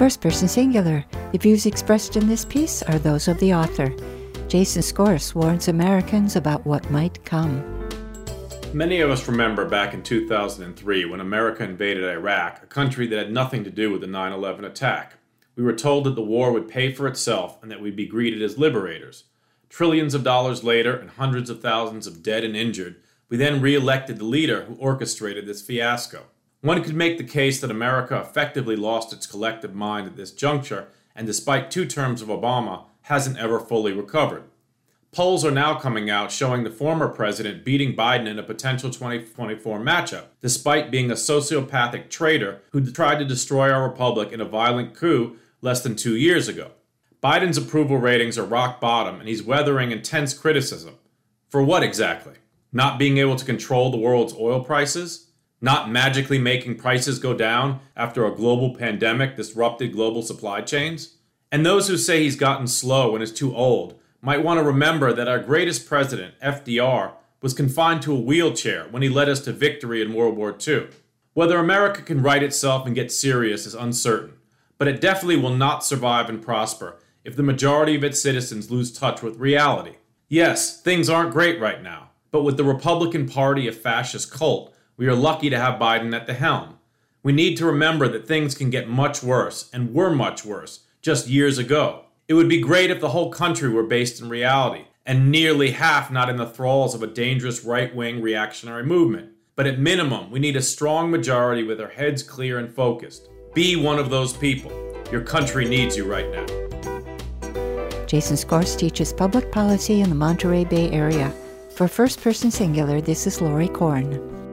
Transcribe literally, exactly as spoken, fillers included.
First person singular. The views expressed in this piece are those of the author. Jason Scorse warns Americans about what might come. Many of us remember back in two thousand three when America invaded Iraq, a country that had nothing to do with the nine eleven attack. We were told that the war would pay for itself and that we'd be greeted as liberators. Trillions of dollars later and hundreds of thousands of dead and injured, we then re-elected the leader who orchestrated this fiasco. One could make the case that America effectively lost its collective mind at this juncture, and despite two terms of Obama, hasn't ever fully recovered. Polls are now coming out showing the former president beating Biden in a potential twenty twenty-four matchup, despite being a sociopathic traitor who tried to destroy our republic in a violent coup less than two years ago. Biden's approval ratings are rock bottom, and he's weathering intense criticism. For what exactly? Not being able to control the world's oil prices? Not magically making prices go down after a global pandemic disrupted global supply chains? And those who say he's gotten slow and is too old might want to remember that our greatest president, F D R, was confined to a wheelchair when he led us to victory in World War Two. Whether America can right itself and get serious is uncertain, but it definitely will not survive and prosper if the majority of its citizens lose touch with reality. Yes, things aren't great right now, but with the Republican Party a fascist cult, we are lucky to have Biden at the helm. We need to remember that things can get much worse, and were much worse, just years ago. It would be great if the whole country were based in reality, and nearly half not in the thralls of a dangerous right-wing reactionary movement. But at minimum, we need a strong majority with their heads clear and focused. Be one of those people. Your country needs you right now. Jason Scorse teaches public policy in the Monterey Bay Area. For First Person Singular, this is Lori Korn.